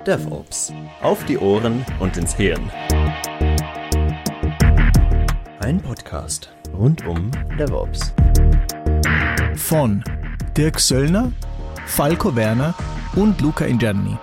DevOps. Auf die Ohren und ins Hirn. Ein Podcast rund um DevOps. Von Dirk Söllner, Falco Werner und Luca Ingianni.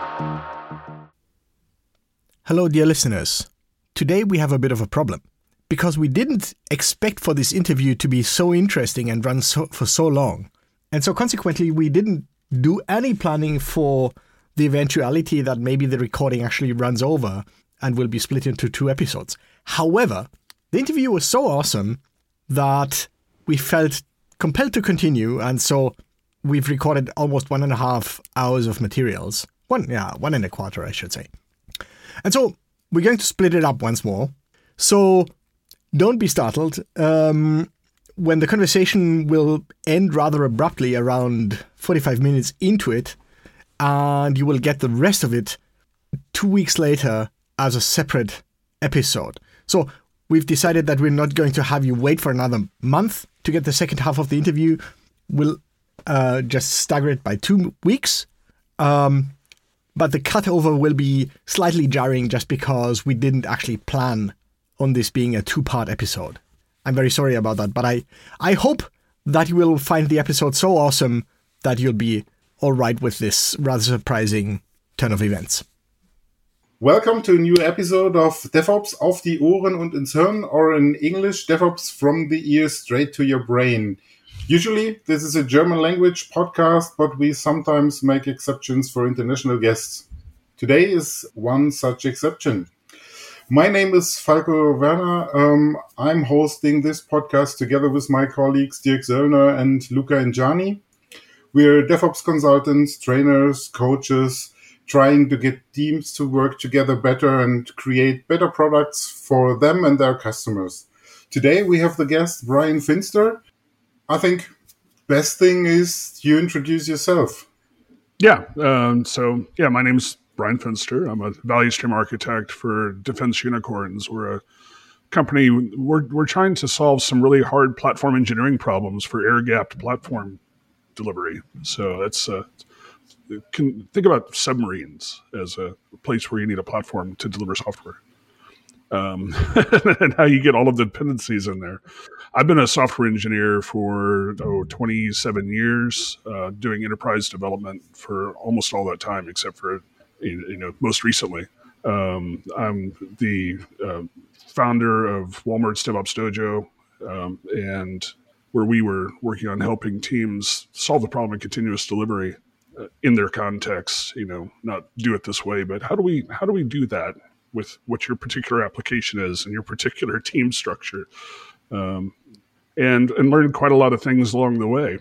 Hello, dear listeners. Today we have a bit of a problem, because we didn't expect for this interview to be so interesting and run for so long. And so consequently, we didn't do any planning for the eventuality that maybe the recording actually runs over and will be split into 2 episodes. However, the interview was so awesome that we felt compelled to continue, and so we've recorded almost 1.5 hours of materials. 1.25, I should say. And so we're going to split it up once more. So don't be startled when the conversation will end rather abruptly around 45 minutes into it, and you will get the rest of it 2 weeks later as a separate episode. So we've decided that we're not going to have you wait for another month to get the second half of the interview. We'll just stagger it by 2 weeks. But the cutover will be slightly jarring just because we didn't actually plan on this being a 2-part episode. I'm very sorry about that, but I hope that you will find the episode so awesome that you'll be all right with this rather surprising turn of events. Welcome to a new episode of DevOps auf die Ohren und ins Hirn, or in English, DevOps from the ears straight to your brain. Usually, this is a German language podcast, but we sometimes make exceptions for international guests. Today is one such exception. My name is Falco Werner. I'm hosting this podcast together with my colleagues Dirk Söllner and Luca Ingianni. We're DevOps consultants, trainers, coaches, trying to get teams to work together better and create better products for them and their customers. Today we have the guest Brian Finster. I think best thing is you introduce yourself. My name's Brian Finster. I'm a value stream architect for Defense Unicorns. We're a company, we're trying to solve some really hard platform engineering problems for air-gapped platform delivery. So it's think about submarines as a place where you need a platform to deliver software. And how you get all of the dependencies in there. I've been a software engineer for 27 years, doing enterprise development for almost all that time, except for most recently. I'm the founder of Walmart's DevOps Dojo, and where we were working on helping teams solve the problem of continuous delivery in their context. Not do it this way, but how do we do that with what your particular application is and your particular team structure, and learned quite a lot of things along the way.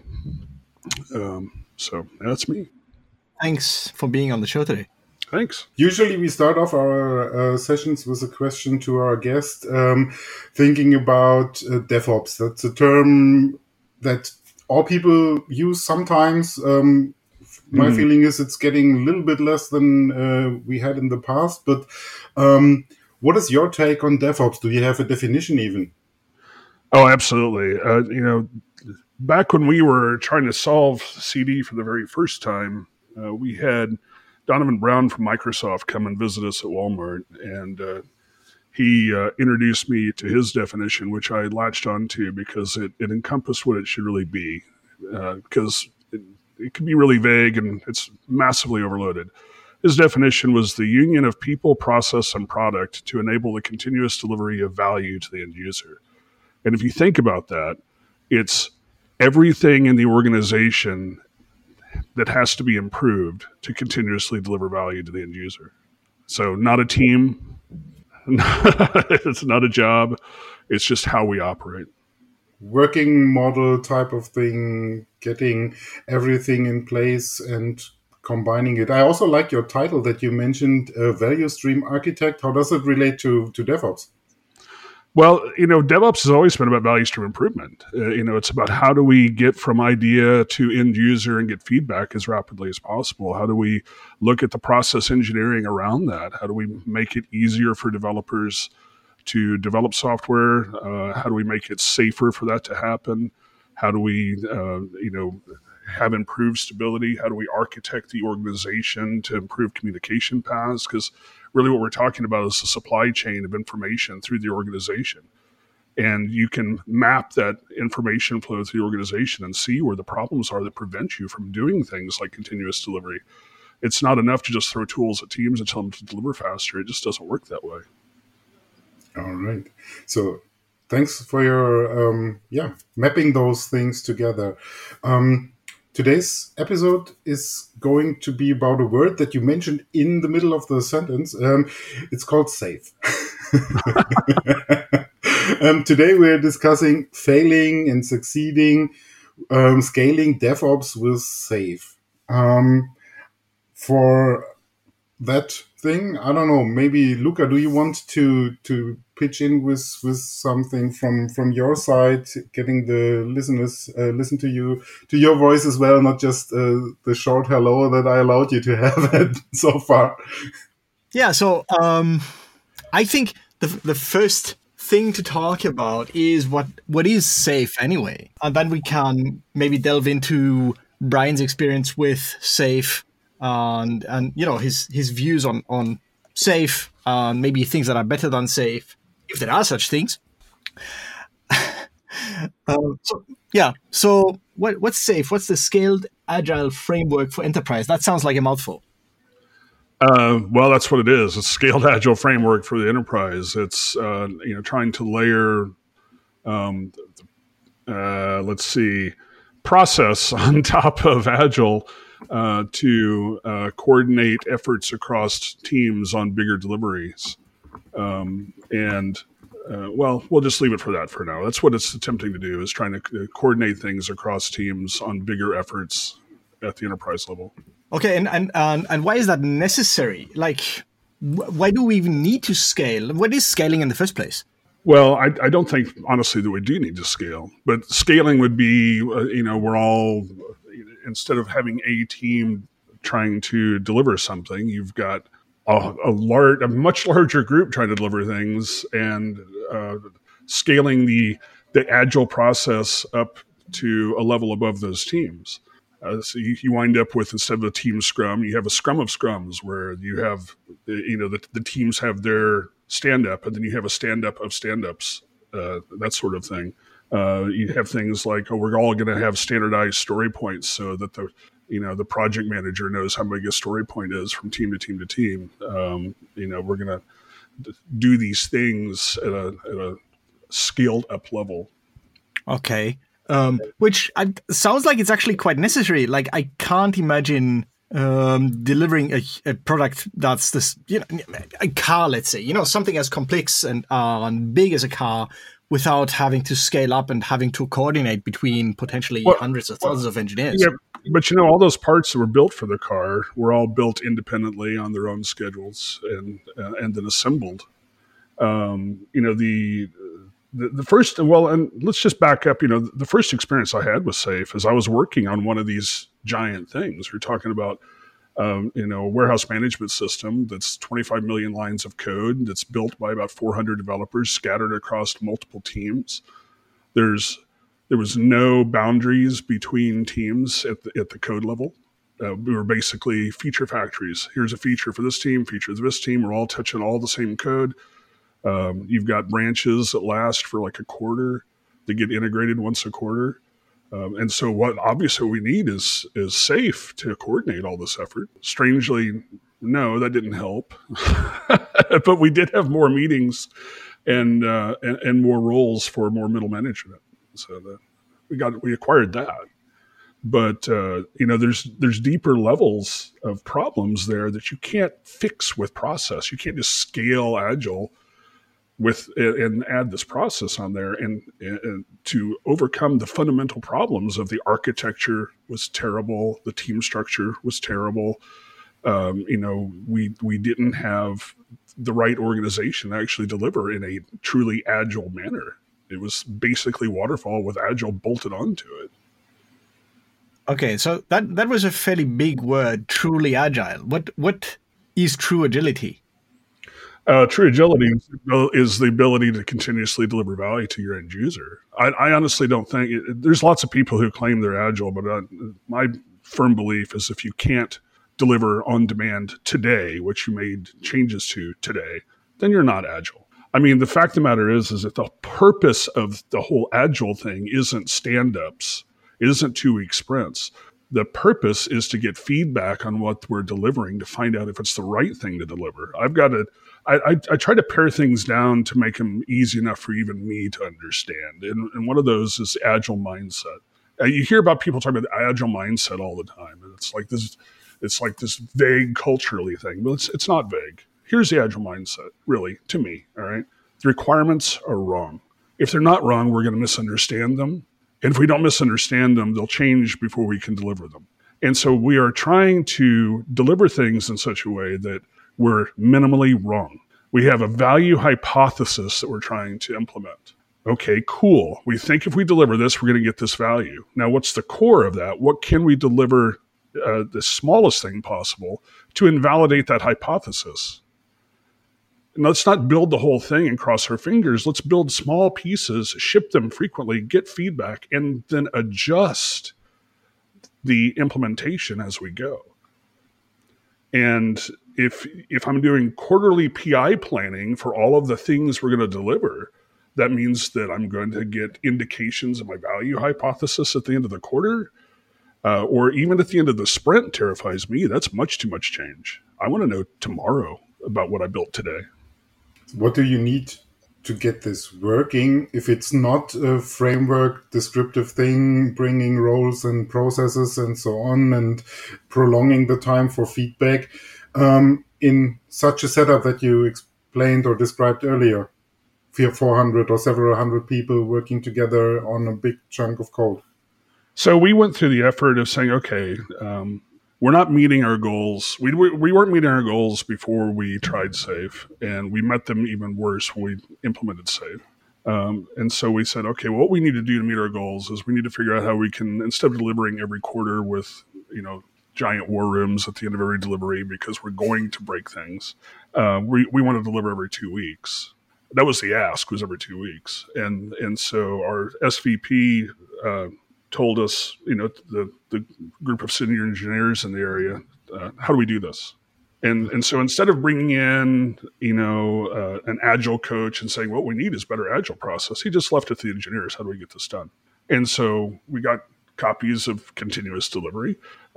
So that's me. Thanks for being on the show today. Thanks. Usually we start off our sessions with a question to our guest, thinking about DevOps. That's a term that all people use sometimes. My feeling is it's getting a little bit less than we had in the past. But what is your take on DevOps? Do you have a definition even? Oh, absolutely. Back when we were trying to solve CD for the very first time, we had Donovan Brown from Microsoft come and visit us at Walmart, and he introduced me to his definition, which I latched onto because it encompassed what it should really be, because it can be really vague and it's massively overloaded. His definition was the union of people, process, and product to enable the continuous delivery of value to the end user. And if you think about that, it's everything in the organization that has to be improved to continuously deliver value to the end user. So not a team, it's not a job, it's just how we operate. Working model type of thing, getting everything in place and combining it. I also like your title that you mentioned, value stream architect. How does it relate to DevOps? Well, DevOps has always been about value stream improvement. It's about how do we get from idea to end user and get feedback as rapidly as possible? How do we look at the process engineering around that? How do we make it easier for developers to develop software? How do we make it safer for that to happen? How do we, have improved stability? How do we architect the organization to improve communication paths? Because really what we're talking about is the supply chain of information through the organization. And you can map that information flow through the organization and see where the problems are that prevent you from doing things like continuous delivery. It's not enough to just throw tools at teams and tell them to deliver faster. It just doesn't work that way. All right. So thanks for your mapping those things together. Today's episode is going to be about a word that you mentioned in the middle of the sentence. It's called safe. Today we're discussing failing and succeeding, scaling DevOps with safe. For that thing, I don't know, maybe Luca, do you want to pitch in with something from your side, getting the listeners listen to your voice as well, not just the short hello that I allowed you to have so far? Yeah, so I think the first thing to talk about is what is safe anyway, and then we can maybe delve into Brian's experience with safe and his views on safe, maybe things that are better than safe, if there are such things. So what's safe? What's the scaled agile framework for enterprise? That sounds like a mouthful. Well, that's what it is. It's a scaled agile framework for the enterprise. It's trying to layer, process on top of agile to coordinate efforts across teams on bigger deliveries. We'll just leave it for that for now. That's what it's attempting to do, is trying to coordinate things across teams on bigger efforts at the enterprise level. Okay, and why is that necessary? Like, why do we even need to scale? What is scaling in the first place? Well, I don't think, honestly, that we do need to scale. But scaling would be, we're all, instead of having a team trying to deliver something, you've got a much larger group trying to deliver things, and scaling the agile process up to a level above those teams. So you wind up with, instead of a team scrum, you have a scrum of scrums where you have, the teams have their stand-up, and then you have a stand-up of stand-ups, that sort of thing. You have things like, we're all going to have standardized story points so that the project manager knows how big a story point is from team to team to team. We're going to do these things at a scaled up level. Okay. Which sounds like it's actually quite necessary. Like, I can't imagine delivering a product that's this, a car, let's say, something as complex and big as a car, without having to scale up and having to coordinate between potentially hundreds of thousands of engineers. Yeah, but all those parts that were built for the car were all built independently on their own schedules and then assembled. The first, and let's just back up, the first experience I had with Safe is I was working on one of these giant things. We're talking about, a warehouse management system that's 25 million lines of code that's built by about 400 developers scattered across multiple teams. There was no boundaries between teams at the code level. We were basically feature factories. Here's a feature for this team, feature for this team. We're all touching all the same code. You've got branches that last for like a quarter. They get integrated once a quarter. And so what we need is Safe to coordinate all this effort. Strangely, no, that didn't help. But we did have more meetings and more roles for more middle management. So we acquired that. But there's deeper levels of problems there that you can't fix with process. You can't just scale agile and add this process on there and to overcome the fundamental problems of the architecture was terrible. The team structure was terrible. We didn't have the right organization to actually deliver in a truly agile manner. It was basically waterfall with agile bolted onto it. Okay, so that was a fairly big word, truly agile. What is true agility? True agility is the ability to continuously deliver value to your end user. I honestly don't think there's lots of people who claim they're agile, but my firm belief is if you can't deliver on demand today, which you made changes to today, then you're not agile. I mean, the fact of the matter is that the purpose of the whole agile thing isn't stand-ups. It isn't 2-week sprints. The purpose is to get feedback on what we're delivering to find out if it's the right thing to deliver. I try to pare things down to make them easy enough for even me to understand. And one of those is agile mindset. You hear about people talking about the agile mindset all the time. And it's like this vague culturally thing, but it's not vague. Here's the agile mindset, really, to me, all right? The requirements are wrong. If they're not wrong, we're going to misunderstand them. And if we don't misunderstand them, they'll change before we can deliver them. And so we are trying to deliver things in such a way that we're minimally wrong. We have a value hypothesis that we're trying to implement. Okay, cool. We think if we deliver this, we're going to get this value. Now, what's the core of that? What can we deliver the smallest thing possible to invalidate that hypothesis? And let's not build the whole thing and cross our fingers. Let's build small pieces, ship them frequently, get feedback, and then adjust the implementation as we go. And if I'm doing quarterly PI planning for all of the things we're going to deliver, that means that I'm going to get indications of my value hypothesis at the end of the quarter, or even at the end of the sprint terrifies me. That's much too much change. I want to know tomorrow about what I built today. What do you need to get this working if it's not a framework descriptive thing, bringing roles and processes and so on and prolonging the time for feedback in such a setup that you explained or described earlier? 400 or several hundred people working together on a big chunk of code. So we went through the effort of saying, okay, we're not meeting our goals. We weren't meeting our goals before we tried SAFe, and we met them even worse when we implemented SAFe. And so we said, okay, what we need to do to meet our goals is we need to figure out how we can, instead of delivering every quarter with, giant war rooms at the end of every delivery because we're going to break things, we want to deliver every 2 weeks. That was the ask, was every 2 weeks. And so our SVP told us, the group of senior engineers in the area, how do we do this? And so instead of bringing in, an agile coach and saying what we need is better agile process, he just left it to the engineers. How do we get this done? And so we got copies of continuous delivery,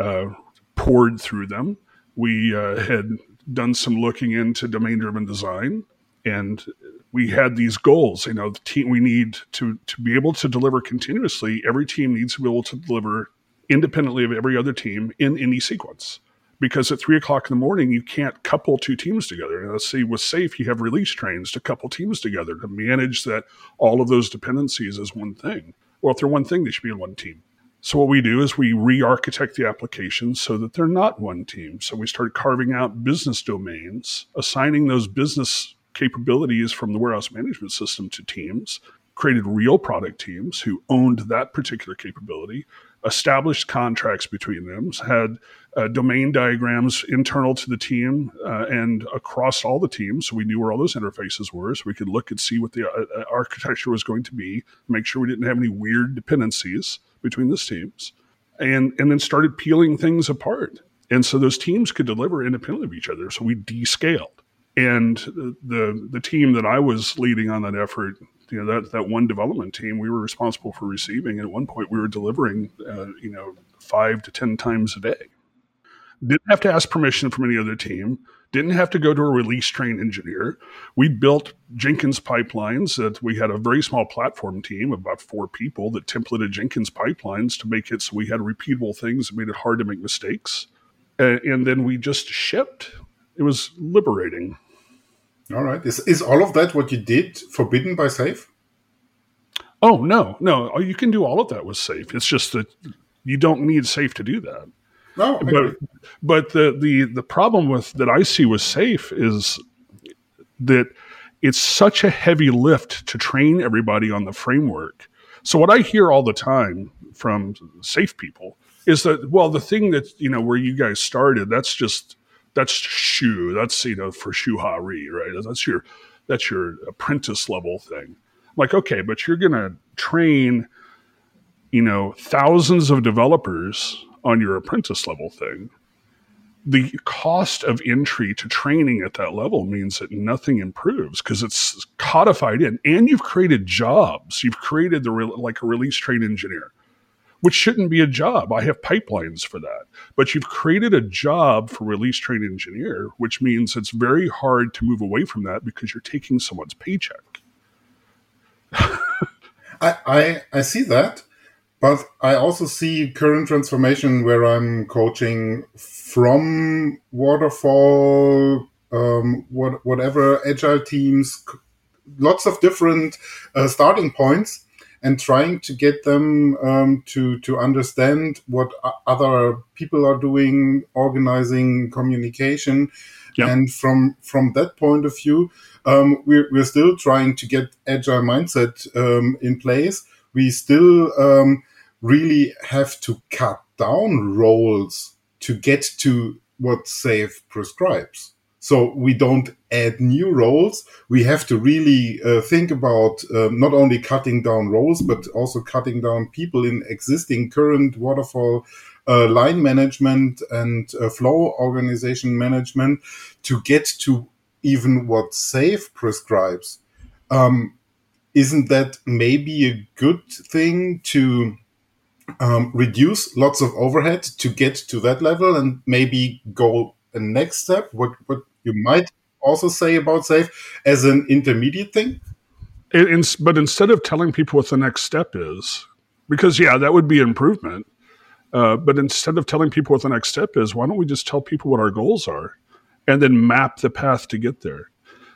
poured through them. We had done some looking into domain-driven design, and we had these goals. The team, we need to be able to deliver continuously. Every team needs to be able to deliver independently of every other team in any sequence. Because at 3:00 in the morning, you can't couple two teams together. Let's see, with SAFe, you have release trains to couple teams together to manage that all of those dependencies as one thing. Well, if they're one thing, they should be in one team. So what we do is we re-architect the applications so that they're not one team. So we started carving out business domains, assigning those business capabilities from the warehouse management system to teams, created real product teams who owned that particular capability, established contracts between them, had domain diagrams internal to the team and across all the teams, so we knew where all those interfaces were, so we could look and see what the architecture was going to be, make sure we didn't have any weird dependencies between those teams, and then started peeling things apart. And so those teams could deliver independently of each other, so we descaled. And the team that I was leading on that effort, that one development team, we were responsible for receiving. And at one point, we were delivering, 5 to 10 times a day. Didn't have to ask permission from any other team. Didn't have to go to a release train engineer. We built Jenkins pipelines that we had a very small platform team, about 4 people, that templated Jenkins pipelines to make it so we had repeatable things that made it hard to make mistakes. And then we just shipped. It was liberating. All right. Is all of that what you did forbidden by SAFe? Oh, no. You can do all of that with SAFe. It's just that you don't need SAFe to do that. No, but the problem that I see with SAFe is that it's such a heavy lift to train everybody on the framework. So what I hear all the time from SAFe people is that, well, the thing that, where you guys started, that's just That's Shu. That's, for Shu Ha Ri, right? That's your apprentice level thing. I'm like, okay, but you're going to train, thousands of developers on your apprentice level thing. The cost of entry to training at that level means that nothing improves because it's codified in, and you've created jobs. You've created like a release train engineer, which shouldn't be a job. I have pipelines for that. But you've created a job for release train engineer, which means it's very hard to move away from that because you're taking someone's paycheck. I see that, but I also see current transformation where I'm coaching from waterfall, whatever, agile teams, lots of different starting points, and trying to get them to understand what other people are doing, organizing communication. Yep. And from that point of view, we're still trying to get agile mindset in place. We still really have to cut down roles to get to what SAFe prescribes. So we don't add new roles. We have to really think about not only cutting down roles, but also cutting down people in existing current waterfall line management and flow organization management to get to even what SAFe prescribes. Isn't that maybe a good thing to reduce lots of overhead to get to that level and maybe go a next step? What you might also say about SAFe as an intermediate thing? But instead of telling people what the next step is, because, that would be improvement. But instead of telling people what the next step is, why don't we just tell people what our goals are and then map the path to get there?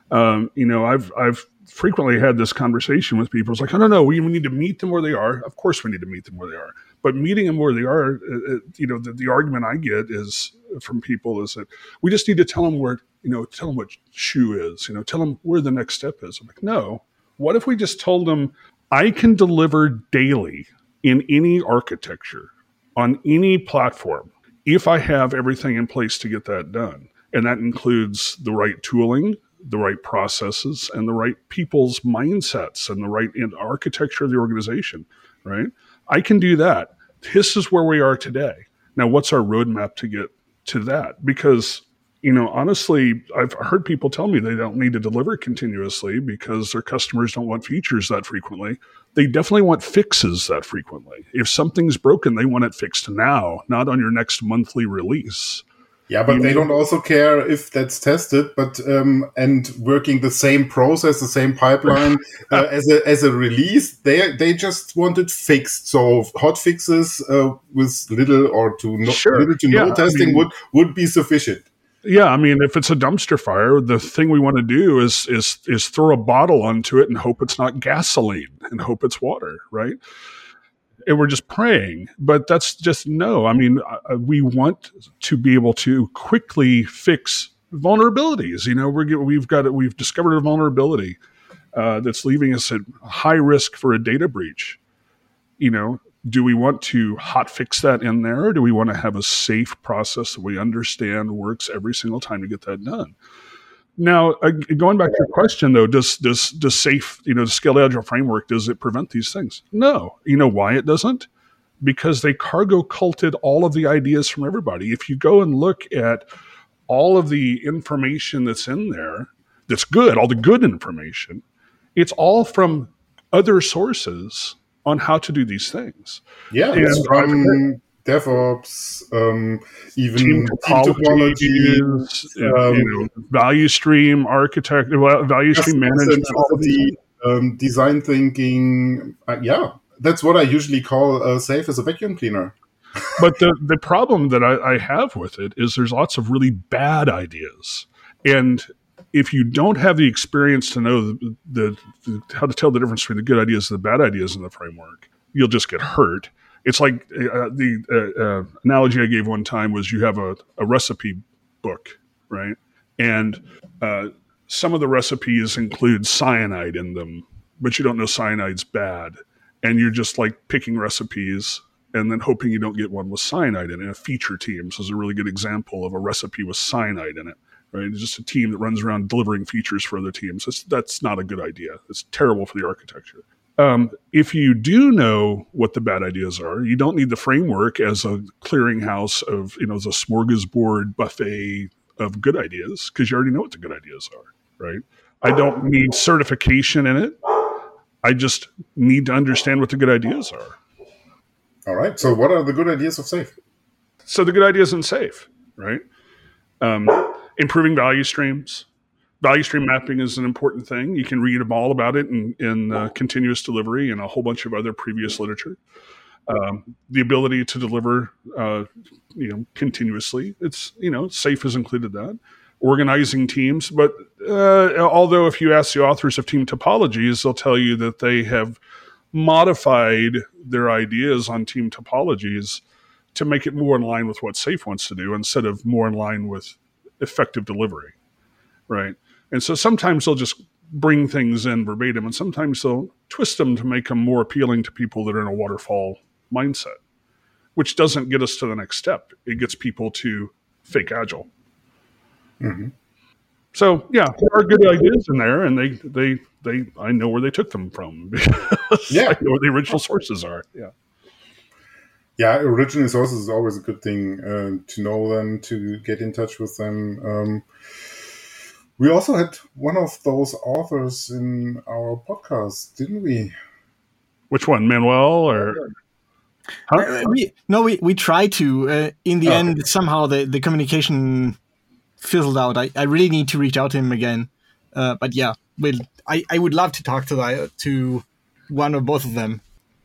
I've frequently had this conversation with people. It's like, no, we need to meet them where they are. Of course we need to meet them where they are. But meeting them where they are, the argument I get is from people is that we just need to tell them tell them what Shu is, tell them where the next step is. I'm like, no, what if we just told them I can deliver daily in any architecture on any platform if I have everything in place to get that done. And that includes the right tooling, the right processes, and the right people's mindsets and the right architecture of the organization, right? I can do that. This is where we are today. Now, what's our roadmap to get to that? Because, honestly, I've heard people tell me they don't need to deliver continuously because their customers don't want features that frequently. They definitely want fixes that frequently. If something's broken, they want it fixed now, not on your next monthly release. Yeah, but they don't also care if that's tested, but and working the same process, the same pipeline as a release. They just want it fixed. So hot fixes with little to no testing would be sufficient. Yeah, if it's a dumpster fire, the thing we want to do is throw a bottle onto it and hope it's not gasoline and hope it's water, right? And we're just praying, but that's just no. We want to be able to quickly fix vulnerabilities. We've discovered a vulnerability that's leaving us at high risk for a data breach. Do we want to hot fix that in there, or do we want to have a safe process that we understand works every single time to get that done? Now, going back to your question, though, does SAFe, the Scaled Agile framework, does it prevent these things? No. You know why it doesn't? Because they cargo culted all of the ideas from everybody. If you go and look at all of the information that's in there, that's good, all the good information, it's all from other sources on how to do these things. Yeah, it's from DevOps, even team topology, value stream architect, value stream management, design thinking. That's what I usually call SAFe as a vacuum cleaner. But the problem that I have with it is there's lots of really bad ideas, and if you don't have the experience to know how to tell the difference between the good ideas and the bad ideas in the framework, you'll just get hurt. It's like the analogy I gave one time was you have a recipe book, right? And some of the recipes include cyanide in them, but you don't know cyanide's bad. And you're just like picking recipes and then hoping you don't get one with cyanide in it. A feature teams is a really good example of a recipe with cyanide in it, right? It's just a team that runs around delivering features for other teams. That's not a good idea. It's terrible for the architecture. If you do know what the bad ideas are, you don't need the framework as a clearinghouse of, as a smorgasbord buffet of good ideas, because you already know what the good ideas are, right? I don't need certification in it. I just need to understand what the good ideas are. All right. So what are the good ideas of SAFe? So the good ideas in SAFe, right? Improving value streams. Value stream mapping is an important thing. You can read all about it in continuous delivery and a whole bunch of other previous literature. The ability to deliver, continuously. It's, SAFe has included that. Organizing teams. But although if you ask the authors of team topologies, they'll tell you that they have modified their ideas on team topologies to make it more in line with what SAFe wants to do instead of more in line with effective delivery, right? And so sometimes they'll just bring things in verbatim, and sometimes they'll twist them to make them more appealing to people that are in a waterfall mindset, which doesn't get us to the next step. It gets people to fake agile. Mm-hmm. So yeah, there are good ideas in there, and they I know where they took them from because I know where the original sources are. Yeah. Yeah, original sources is always a good thing to know them, to get in touch with them. We also had one of those authors in our podcast, didn't we? Which one, Manuel or? Huh? We tried to. In the end, somehow the communication fizzled out. I really need to reach out to him again. But yeah, I would love to talk to one or both of them.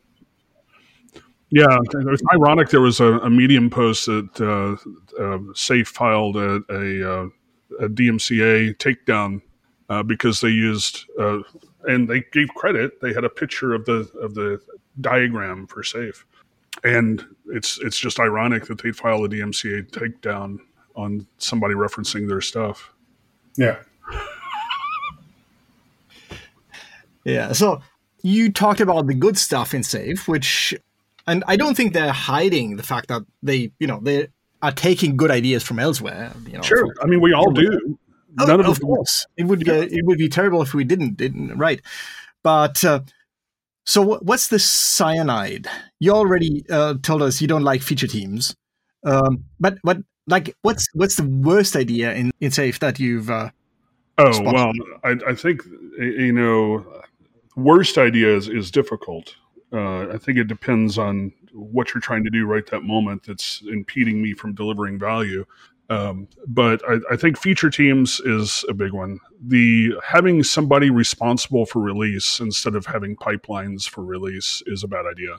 Yeah, it was ironic. There was a Medium post that SAFe filed a DMCA takedown because they used and they gave credit. They had a picture of the diagram for SAFe, and it's just ironic that they filed a DMCA takedown on somebody referencing their stuff. Yeah. Yeah. So you talked about the good stuff in SAFe, which, and I don't think they're hiding the fact that they are taking good ideas from elsewhere. Sure. I mean, we all do. Of course. It would be terrible if we didn't, right? But so what's the cyanide? You already told us you don't like feature teams. But like, what's the worst idea in SAFe that you've spotted? Well, I think, worst ideas is difficult. I think it depends on what you're trying to do right that moment that's impeding me from delivering value. But I think feature teams is a big one. Having somebody responsible for release instead of having pipelines for release is a bad idea.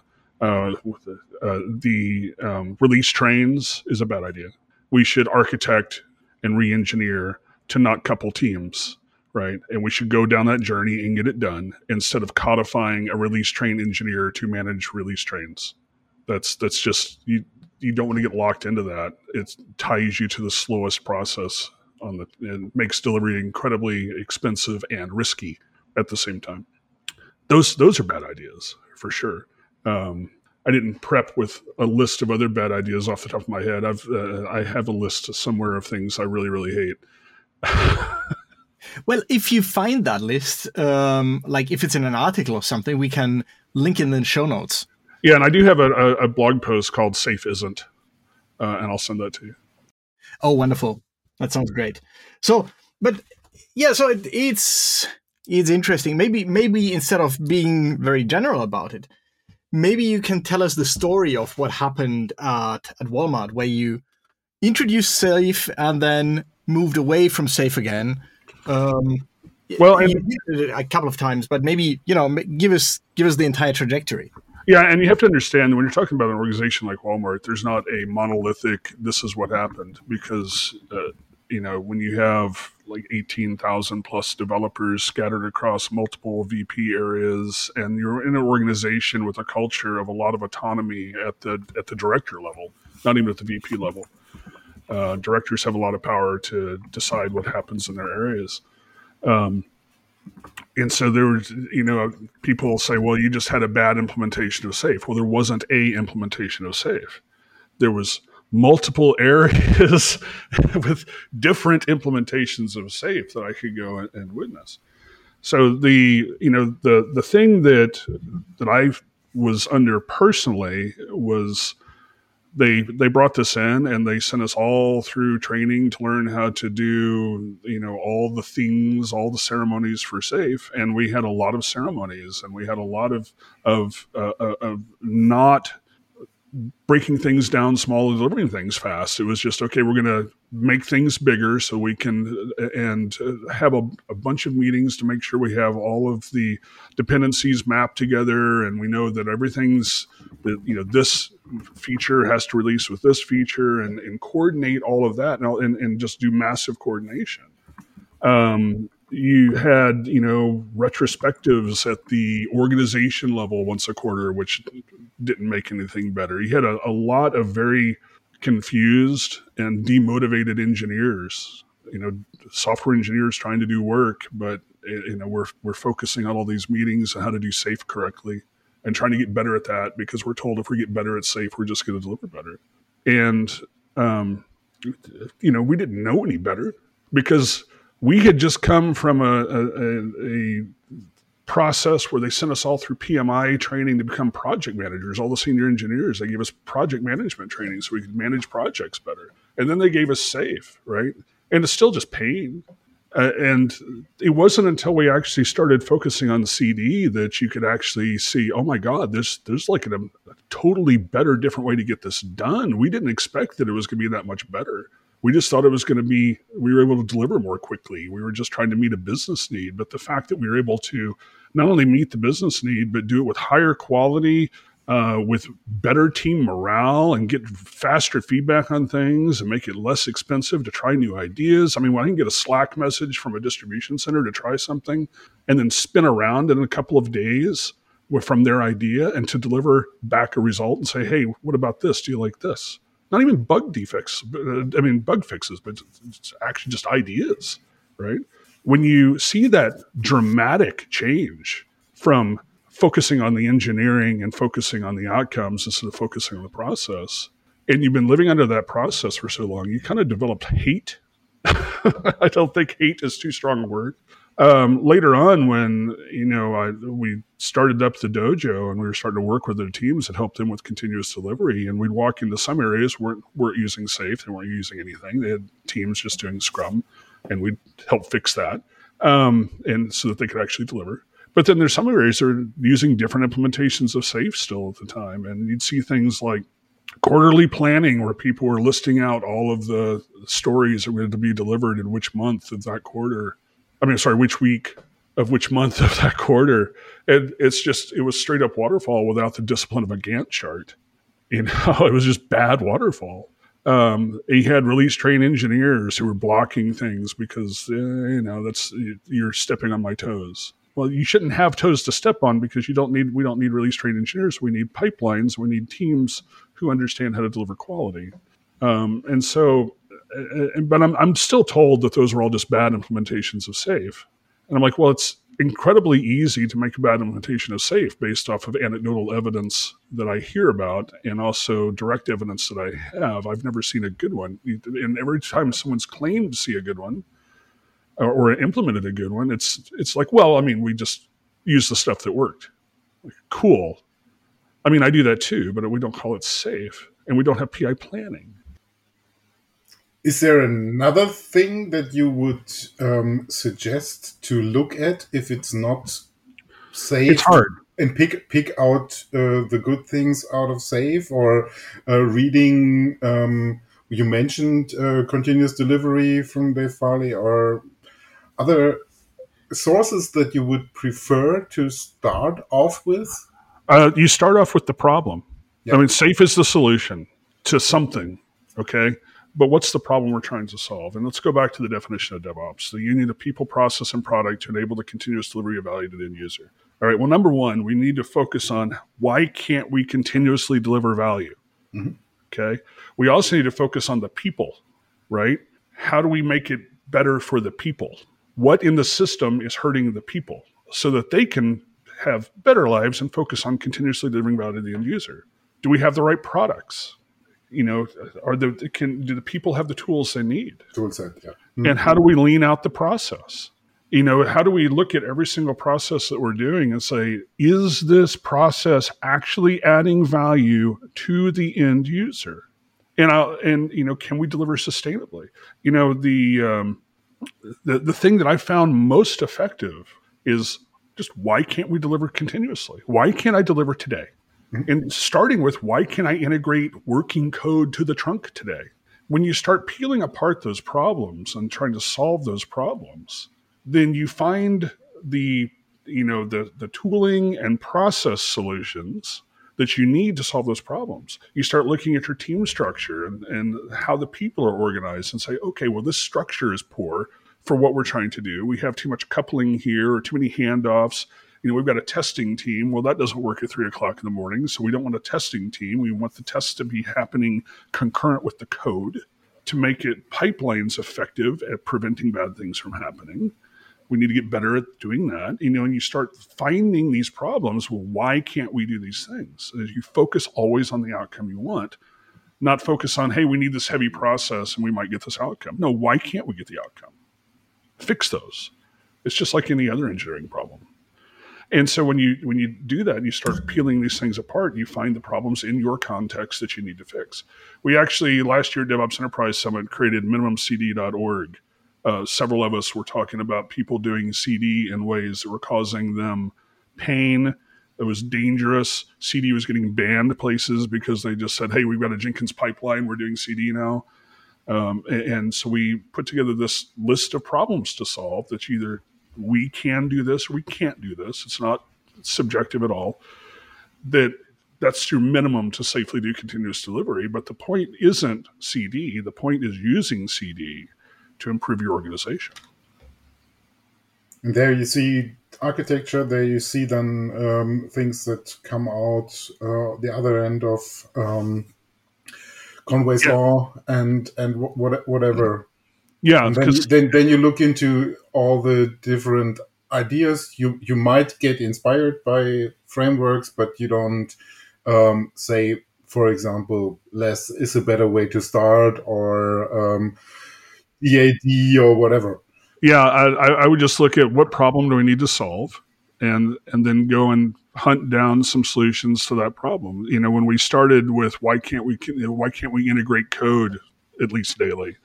Release trains is a bad idea. We should architect and re-engineer to not couple teams, right? And we should go down that journey and get it done instead of codifying a release train engineer to manage release trains. That's just, you don't want to get locked into that. It ties you to the slowest process and makes delivery incredibly expensive and risky at the same time. Those are bad ideas for sure. I didn't prep with a list of other bad ideas off the top of my head. I have a list somewhere of things I really, really hate. Well, if you find that list, like if it's in an article or something, we can link in the show notes. Yeah, and I do have a blog post called SAFe Isn't, and I'll send that to you. Oh, wonderful. That sounds great. So, but yeah, so it's interesting. Maybe instead of being very general about it, maybe you can tell us the story of what happened at Walmart, where you introduced SAFe and then moved away from SAFe again. Well, and you did it a couple of times, but maybe give us the entire trajectory. Yeah, and you have to understand when you're talking about an organization like Walmart, there's not a monolithic. This is what happened because when you have like 18,000 plus developers scattered across multiple VP areas, and you're in an organization with a culture of a lot of autonomy at the director level, not even at the VP level. Directors have a lot of power to decide what happens in their areas. And so there was, people will say, well, you just had a bad implementation of SAFe. Well, there wasn't a implementation of SAFe. There was multiple areas with different implementations of SAFe that I could go and witness. So the thing that I was under personally was they brought this in and they sent us all through training to learn how to do, all the things, all the ceremonies for SAFe. And we had a lot of ceremonies and we had a lot of not breaking things down small and delivering things fast. It was just, okay, we're going to make things bigger so we can and have a bunch of meetings to make sure we have all of the dependencies mapped together. And we know that everything's, this feature has to release with this feature and coordinate all of that and just do massive coordination. You had, retrospectives at the organization level once a quarter, which didn't make anything better. You had a lot of very confused and demotivated engineers, software engineers trying to do work, but we're focusing on all these meetings and how to do SAFe correctly and trying to get better at that because we're told if we get better at SAFe, we're just going to deliver better. And, we didn't know any better because we had just come from a process where they sent us all through PMI training to become project managers. All the senior engineers, they gave us project management training so we could manage projects better. And then they gave us SAFe, right? And it's still just pain. And it wasn't until we actually started focusing on the CD that you could actually see, oh my God, there's like a totally better, different way to get this done. We didn't expect that it was going to be that much better. We just thought it was going to be, we were able to deliver more quickly. We were just trying to meet a business need. But the fact that we were able to not only meet the business need, but do it with higher quality, with better team morale and get faster feedback on things and make it less expensive to try new ideas. I mean, when I can get a Slack message from a distribution center to try something and then spin around in a couple of days from their idea and to deliver back a result and say, hey, what about this? Do you like this? Not even bug defects, bug fixes, but it's actually just ideas, right? When you see that dramatic change from focusing on the engineering and focusing on the outcomes instead of focusing on the process, and you've been living under that process for so long, you kind of developed hate. I don't think hate is too strong a word. Later on, when we started up the dojo and we were starting to work with the teams that helped them with continuous delivery, and we'd walk into some areas weren't using SAFe, they weren't using anything. They had teams just doing Scrum, and we'd help fix that, and so that they could actually deliver. But then there's some areas that are using different implementations of SAFe still at the time, and you'd see things like quarterly planning where people were listing out all of the stories that were to be delivered in which month of that quarter. Which week of which month of that quarter. And it was straight up waterfall without the discipline of a Gantt chart. It was just bad waterfall. He had release train engineers who were blocking things because, you're stepping on my toes. Well, you shouldn't have toes to step on because we don't need release train engineers. We need pipelines. We need teams who understand how to deliver quality. But I'm still told that those were all just bad implementations of SAFe. And I'm like, well, it's incredibly easy to make a bad implementation of SAFe based off of anecdotal evidence that I hear about and also direct evidence that I have. I've never seen a good one. And every time someone's claimed to see a good one or implemented a good one, it's like, well, we just used the stuff that worked. Like, cool. I do that too, but we don't call it SAFe and we don't have PI planning. Is there another thing that you would suggest to look at if it's not SAFe? It's hard. And pick out the good things out of SAFe, or reading. You mentioned continuous delivery from Dave Farley, or other sources that you would prefer to start off with. You start off with the problem. Yeah. SAFe is the solution to something. Okay. But what's the problem we're trying to solve? And let's go back to the definition of DevOps, the union of people, process, and product to enable the continuous delivery of value to the end user. All right, well, number one, we need to focus on why can't we continuously deliver value? Mm-hmm. Okay. We also need to focus on the people, right? How do we make it better for the people? What in the system is hurting the people? so that they can have better lives and focus on continuously delivering value to the end user? Do we have the right products? Do the people have the tools they need? Tool set, yeah. And how do we lean out the process? How do we look at every single process that we're doing and say, is this process actually adding value to the end user? And can we deliver sustainably? The thing that I found most effective is just, why can't we deliver continuously? Why can't I deliver today? And starting with, why can I integrate working code to the trunk today? When you start peeling apart those problems and trying to solve those problems, then you find the tooling and process solutions that you need to solve those problems. You start looking at your team structure and how the people are organized and say, okay, well, this structure is poor for what we're trying to do. We have too much coupling here or too many handoffs. We've got a testing team. Well, that doesn't work at 3:00 in the morning. So we don't want a testing team. We want the tests to be happening concurrent with the code to make it pipelines effective at preventing bad things from happening. We need to get better at doing that. And you start finding these problems. Well, why can't we do these things? As you focus always on the outcome you want, not focus on, hey, we need this heavy process and we might get this outcome. No, why can't we get the outcome? Fix those. It's just like any other engineering problem. And so when you do that and you start peeling these things apart, you find the problems in your context that you need to fix. We actually, last year, DevOps Enterprise Summit created minimumcd.org. Several of us were talking about people doing CD in ways that were causing them pain. It was dangerous. CD was getting banned places because they just said, hey, we've got a Jenkins pipeline. We're doing CD now. And so we put together this list of problems to solve that either we can do this or we can't do this. It's not subjective at all. That's your minimum to safely do continuous delivery. But the point isn't CD. The point is using CD to improve your organization. And there you see architecture. There you see then things that come out the other end of Conway's Law and whatever. Yeah, and then you look into all the different ideas. You might get inspired by frameworks, but you don't say, for example, less is a better way to start, or EAD or whatever. Yeah, I would just look at what problem do we need to solve, and then go and hunt down some solutions to that problem. When we started with why can't we integrate code at least daily?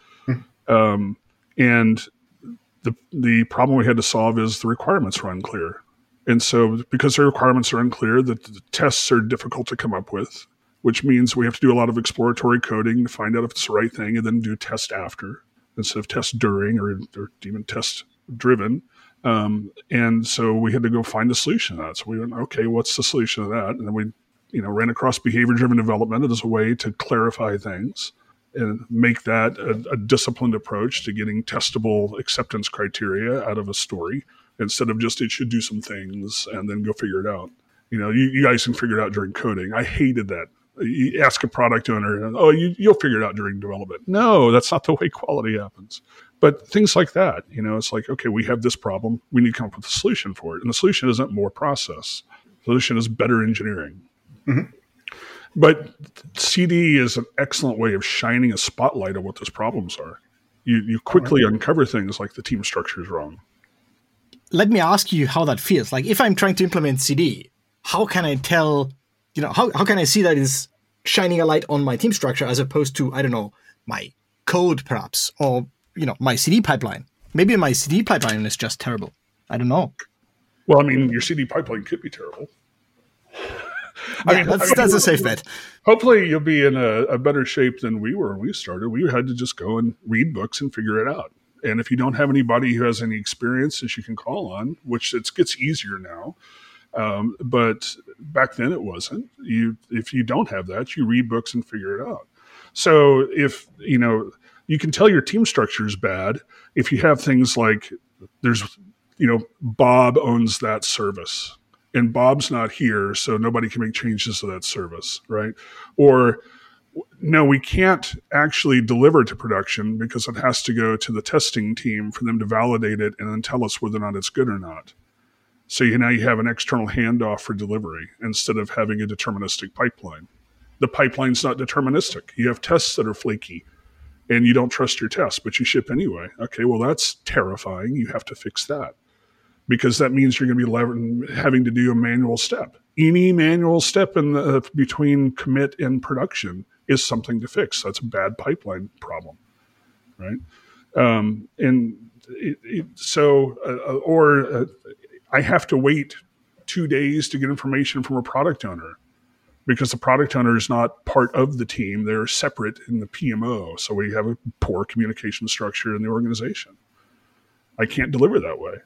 And the problem we had to solve is the requirements were unclear. And so because the requirements are unclear, the tests are difficult to come up with, which means we have to do a lot of exploratory coding to find out if it's the right thing and then do test after instead of test during or even test driven. And so we had to go find a solution to that. So we went, okay, what's the solution to that? And then we ran across behavior-driven development as a way to clarify things and make that a disciplined approach to getting testable acceptance criteria out of a story instead of just it should do some things and then go figure it out. You guys can figure it out during coding. I hated that. You ask a product owner, you'll figure it out during development. No, that's not the way quality happens. But things like that, it's like, okay, we have this problem. We need to come up with a solution for it. And the solution isn't more process. The solution is better engineering. Mm-hmm. But CD is an excellent way of shining a spotlight on what those problems are. You quickly uncover things like the team structure is wrong. Let me ask you how that feels. Like if I'm trying to implement CD, how can I tell, how can I see that it's shining a light on my team structure as opposed to, I don't know, my code perhaps, or, my CD pipeline. Maybe my CD pipeline is just terrible. I don't know. Well, your CD pipeline could be terrible. That's a safe bet. Hopefully you'll be in a better shape than we were when we started. We had to just go and read books and figure it out. And if you don't have anybody who has any experience that you can call on, which it gets easier now, but back then it wasn't. If you don't have that, you read books and figure it out. So if, you can tell your team structure is bad if you have things like Bob owns that service. And Bob's not here, so nobody can make changes to that service, right? Or, no, we can't actually deliver to production because it has to go to the testing team for them to validate it and then tell us whether or not it's good or not. So now you have an external handoff for delivery instead of having a deterministic pipeline. The pipeline's not deterministic. You have tests that are flaky and you don't trust your tests, but you ship anyway. Okay, well, that's terrifying. You have to fix that because that means you're going to be having to do a manual step. Any manual step in between commit and production is something to fix. That's a bad pipeline problem, right? I have to wait 2 days to get information from a product owner because the product owner is not part of the team. They're separate in the PMO. So we have a poor communication structure in the organization. I can't deliver that way.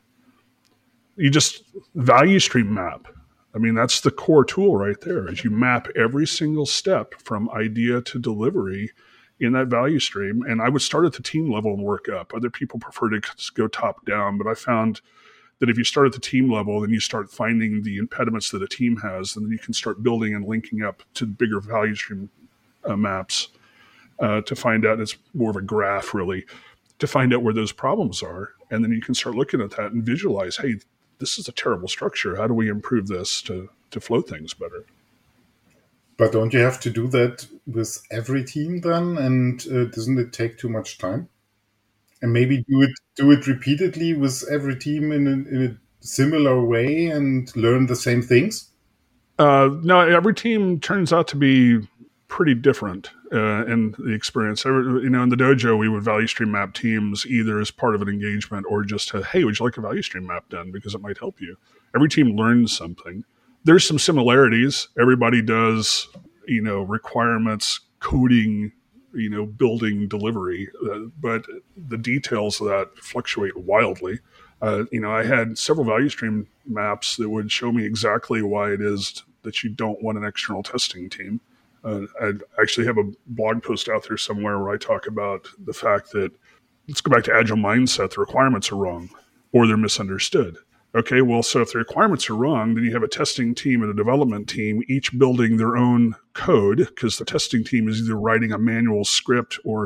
You just value stream map. I mean, that's the core tool right there is you map every single step from idea to delivery in that value stream. And I would start at the team level and work up. Other people prefer to go top down, but I found that if you start at the team level, then you start finding the impediments that a team has, and then you can start building and linking up to bigger value stream maps to find out. It's more of a graph, really, to find out where those problems are. And then you can start looking at that and visualize, hey, this is a terrible structure. How do we improve this to flow things better? But don't you have to do that with every team then? And doesn't it take too much time? And maybe do it repeatedly with every team in a similar way and learn the same things? No, every team turns out to be pretty different in the experience. In the dojo, we would value stream map teams either as part of an engagement or just hey, would you like a value stream map done? Because it might help you. Every team learns something. There's some similarities. Everybody does, requirements, coding, building, delivery, but the details of that fluctuate wildly. I had several value stream maps that would show me exactly why it is that you don't want an external testing team. I actually have a blog post out there somewhere where I talk about the fact that, let's go back to agile mindset, the requirements are wrong or they're misunderstood. Okay, well, so if the requirements are wrong, then you have a testing team and a development team, each building their own code, because the testing team is either writing a manual script or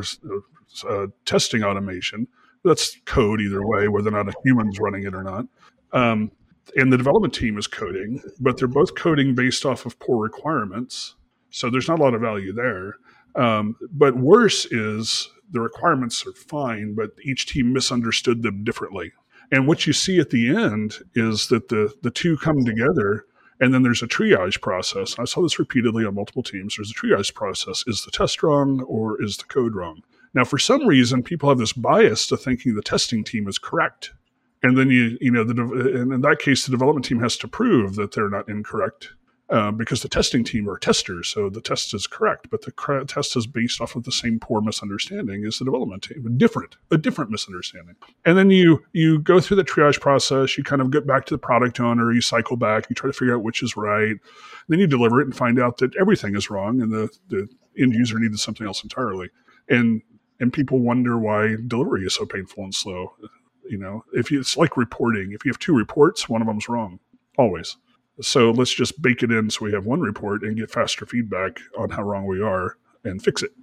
testing automation. That's code either way, whether or not a human's running it or not. And the development team is coding, but they're both coding based off of poor requirements. So there's not a lot of value there. But worse is the requirements are fine, but each team misunderstood them differently. And what you see at the end is that the two come together, and then there's a triage process. I saw this repeatedly on multiple teams. There's a triage process. Is the test wrong or is the code wrong? Now, for some reason, people have this bias to thinking the testing team is correct. And then and in that case, the development team has to prove that they're not incorrect because the testing team are testers. So the test is correct, but the test is based off of the same poor misunderstanding as the development team, a different misunderstanding. And then you go through the triage process, you kind of get back to the product owner, you cycle back, you try to figure out which is right. Then you deliver it and find out that everything is wrong and the end user needed something else entirely. And people wonder why delivery is so painful and slow. It's like reporting. If you have 2 reports, one of them's wrong, always. So let's just bake it in so we have one report and get faster feedback on how wrong we are and fix it.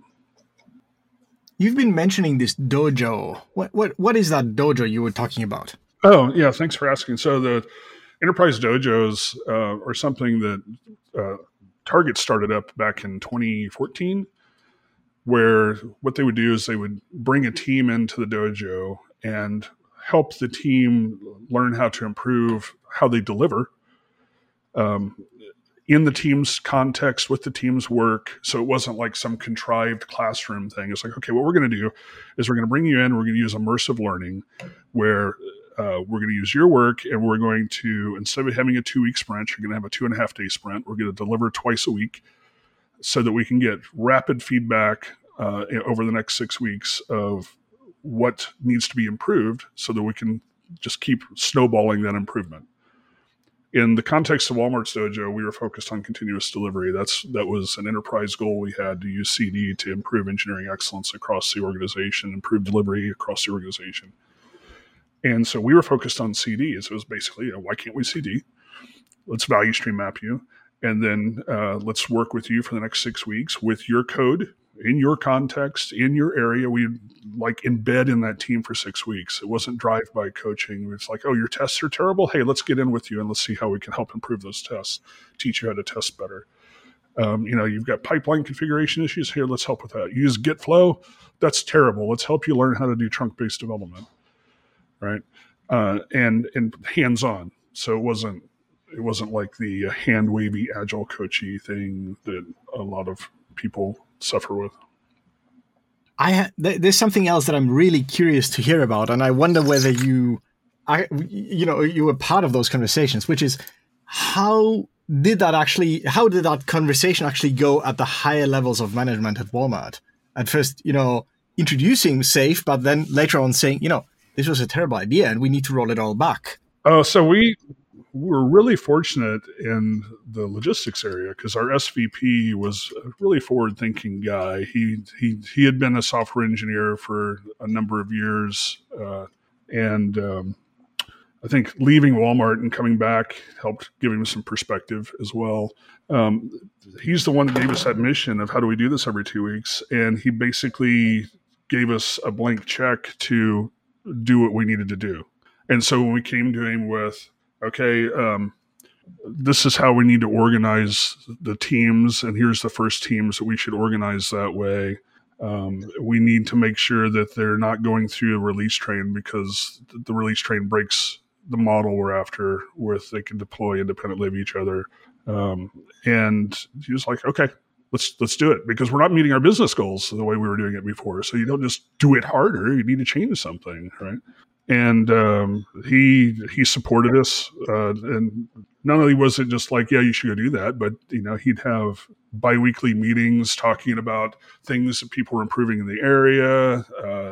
You've been mentioning this dojo. What is that dojo you were talking about? Oh, yeah. Thanks for asking. So the enterprise dojos are something that Target started up back in 2014, where what they would do is they would bring a team into the dojo and help the team learn how to improve how they deliver in the team's context with the team's work. So it wasn't like some contrived classroom thing. It's like, okay, what we're going to do is we're going to bring you in, we're going to use immersive learning where we're going to use your work and we're going to, instead of having a 2-week sprint, you're going to have a 2.5-day sprint. We're going to deliver twice a week so that we can get rapid feedback over the next 6 weeks of what needs to be improved so that we can just keep snowballing that improvement. In the context of Walmart's dojo, we were focused on continuous delivery. That was an enterprise goal we had, to use CD to improve engineering excellence across the organization, improve delivery across the organization. And so we were focused on CD. So it was basically, why can't we CD? Let's value stream map you. And then let's work with you for the next 6 weeks with your code in your context, in your area. We like embed in that team for 6 weeks. It wasn't drive-by coaching. It's like, oh, your tests are terrible. Hey, let's get in with you and let's see how we can help improve those tests, teach you how to test better. You've got pipeline configuration issues here. Let's help with that. You use Git flow. That's terrible. Let's help you learn how to do trunk-based development, right? And hands-on. So it wasn't like the hand-wavy agile coachy thing that a lot of people suffer with. There's something else that I'm really curious to hear about, and I wonder whether you were part of those conversations, which is how did that conversation actually go at the higher levels of management at Walmart? At first, introducing SAFe, but then later on saying, this was a terrible idea and we need to roll it all back. So we were really fortunate in the logistics area because our SVP was a really forward-thinking guy. He had been a software engineer for a number of years, and I think leaving Walmart and coming back helped give him some perspective as well. He's the one that gave us that mission of how do we do this every 2 weeks, and he basically gave us a blank check to do what we needed to do. And so when we came to him with, okay, this is how we need to organize the teams, and here's the first teams that we should organize that way. We need to make sure that they're not going through a release train because the release train breaks the model we're after, where they can deploy independently of each other. And he was like, okay, let's do it because we're not meeting our business goals the way we were doing it before. So you don't just do it harder. You need to change something, right? And he supported us. And not only was it just like, yeah, you should go do that, but he'd have biweekly meetings talking about things that people were improving in the area.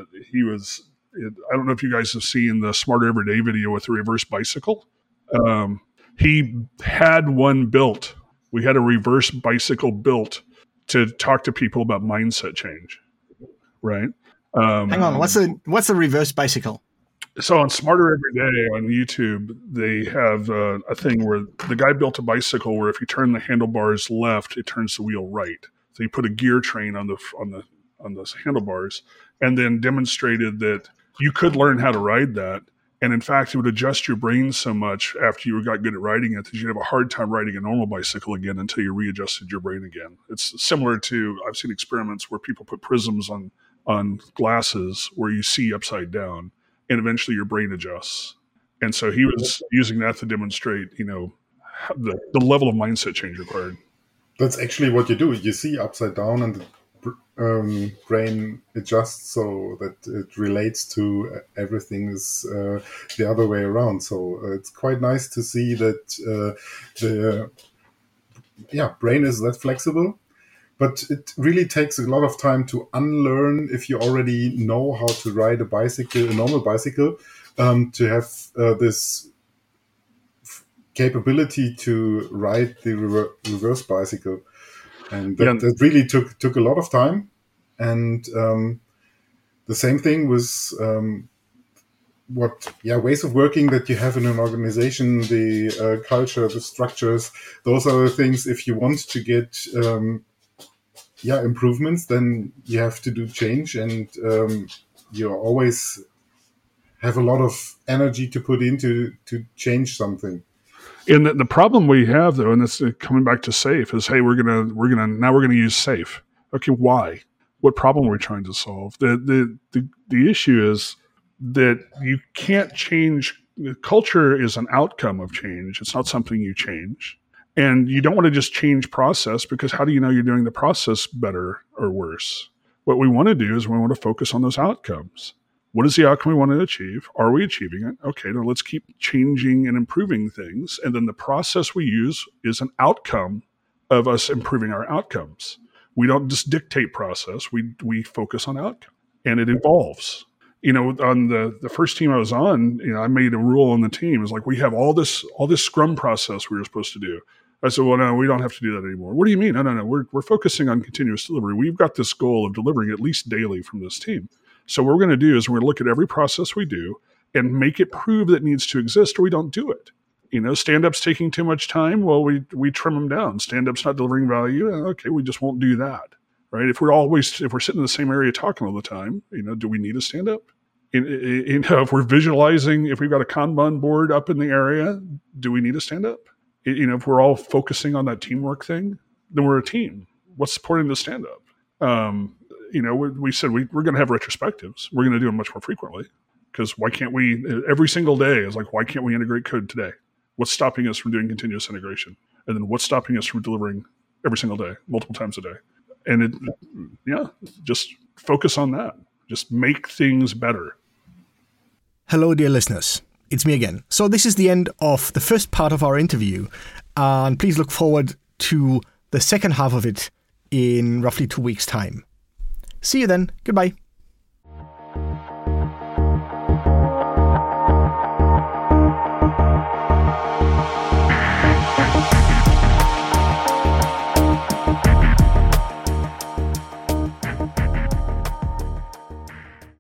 I don't know if you guys have seen the Smarter Everyday video with the reverse bicycle. He had one built. We had a reverse bicycle built to talk to people about mindset change, right? Hang on, what's the reverse bicycle? So on Smarter Everyday on YouTube, they have a thing where the guy built a bicycle where if you turn the handlebars left, it turns the wheel right. So you put a gear train on the handlebars, and then demonstrated that you could learn how to ride that. And in fact, it would adjust your brain so much after you got good at riding it that you'd have a hard time riding a normal bicycle again until you readjusted your brain again. It's similar to, I've seen experiments where people put prisms on glasses where you see upside down, and eventually your brain adjusts. And so he was using that to demonstrate, the level of mindset change required. That's actually what you do. You see upside down and the brain adjusts so that it relates to everything is the other way around. So it's quite nice to see that the brain is that flexible. But it really takes a lot of time to unlearn if you already know how to ride a normal bicycle, to have this capability to ride the reverse bicycle. And that really took a lot of time. And the same thing was ways of working that you have in an organization, the culture, the structures. Those are the things, if you want to get improvements, then you have to do change, and you always have a lot of energy to put into to change something. And the problem we have, though, and this coming back to SAFe, is hey, we're gonna use SAFe. Okay, why? What problem are we trying to solve? The issue is that you can't change. Culture is an outcome of change. It's not something you change. And you don't want to just change process, because how do you know you're doing the process better or worse? What we want to do is we want to focus on those outcomes. What is the outcome we want to achieve? Are we achieving it? Okay, now let's keep changing and improving things. And then the process we use is an outcome of us improving our outcomes. We don't just dictate process. We focus on outcome, and it evolves. On the first team I was on, I made a rule on the team. It's like, we have all this Scrum process we were supposed to do. I said, well, no, we don't have to do that anymore. What do you mean? No. We're focusing on continuous delivery. We've got this goal of delivering at least daily from this team. So what we're going to do is we're going to look at every process we do and make it prove that it needs to exist, or we don't do it. Stand-up's taking too much time. Well, we trim them down. Stand-up's not delivering value. Okay, we just won't do that. right? If we're sitting in the same area talking all the time, do we need to stand up? If we're visualizing, if we've got a Kanban board up in the area, do we need to stand up? If we're all focusing on that teamwork thing, then we're a team. What's supporting the stand up? We said we're going to have retrospectives. We're going to do them much more frequently, because why can't we, every single day is like, why can't we integrate code today? What's stopping us from doing continuous integration? And then what's stopping us from delivering every single day, multiple times a day? And just focus on that. Just make things better. Hello, dear listeners. It's me again. So this is the end of the first part of our interview. And please look forward to the second half of it in roughly 2 weeks' time. See you then. Goodbye.